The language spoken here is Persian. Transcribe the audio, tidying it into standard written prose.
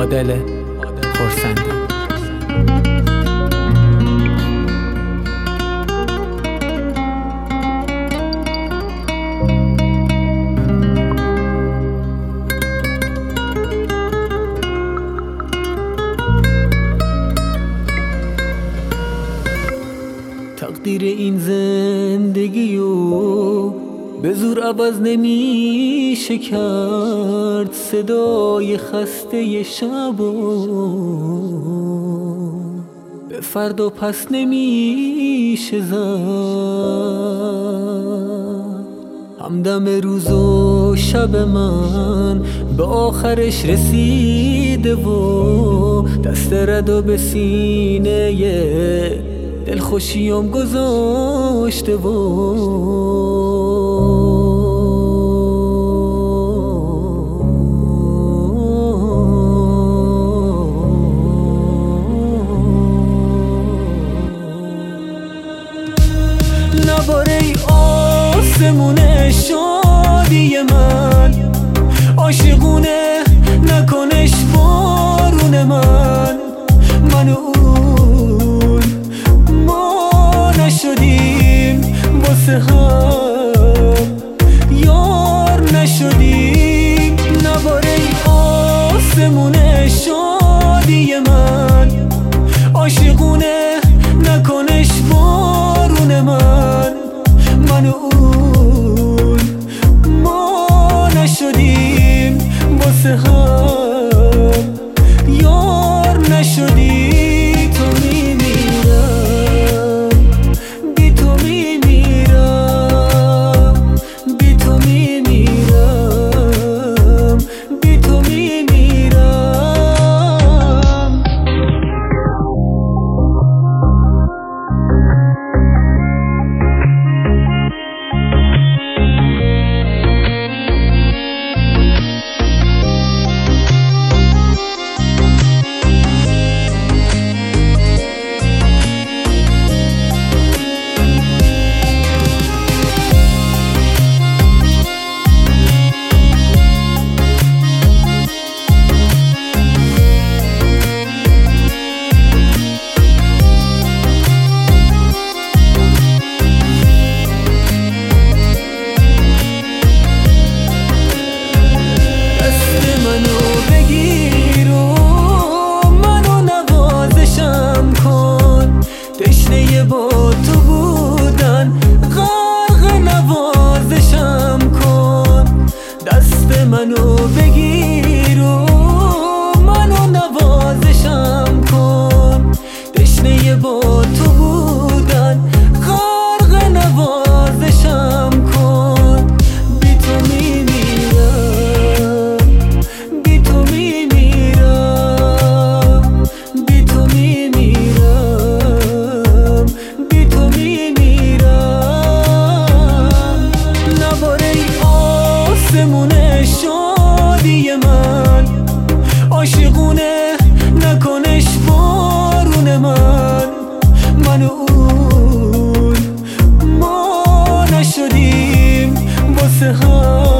عادل خرسندی. تقدیر این زندگیو به زور عوض نمیشه کرد، صدای خسته شبو به فردا پس نمیشه زد. همدم روز و شب من به آخرش رسیده و دست ردو به سینه دلخوشیم گذاشته و نباره ای آسمون شادی من، عاشقونه نکنش بارون من و اون ما نشدیم واسه هم یار نشدیم. نباره ای آسمون شادی من، عاشقونه نکنش بارون من و اون ما نشدیم واسه هم یار نشدیم. تو میمیرم بی تو میمیرم، بی تو میمیرم، بی تو میمیرم. تشنه با تو بودن غرق نوازشم کن، دست منو بگیر و منو نوازشم کن. تشنه با تو بودن غرق نوازشم کن. بی تو میمیرم، بی تو میمیرم، بی تو میمیرم، بی تو میمیرم. نباره ای آسمون شادی من، عاشقونه نکنش بارون من و اون ما نشدیم واسه هم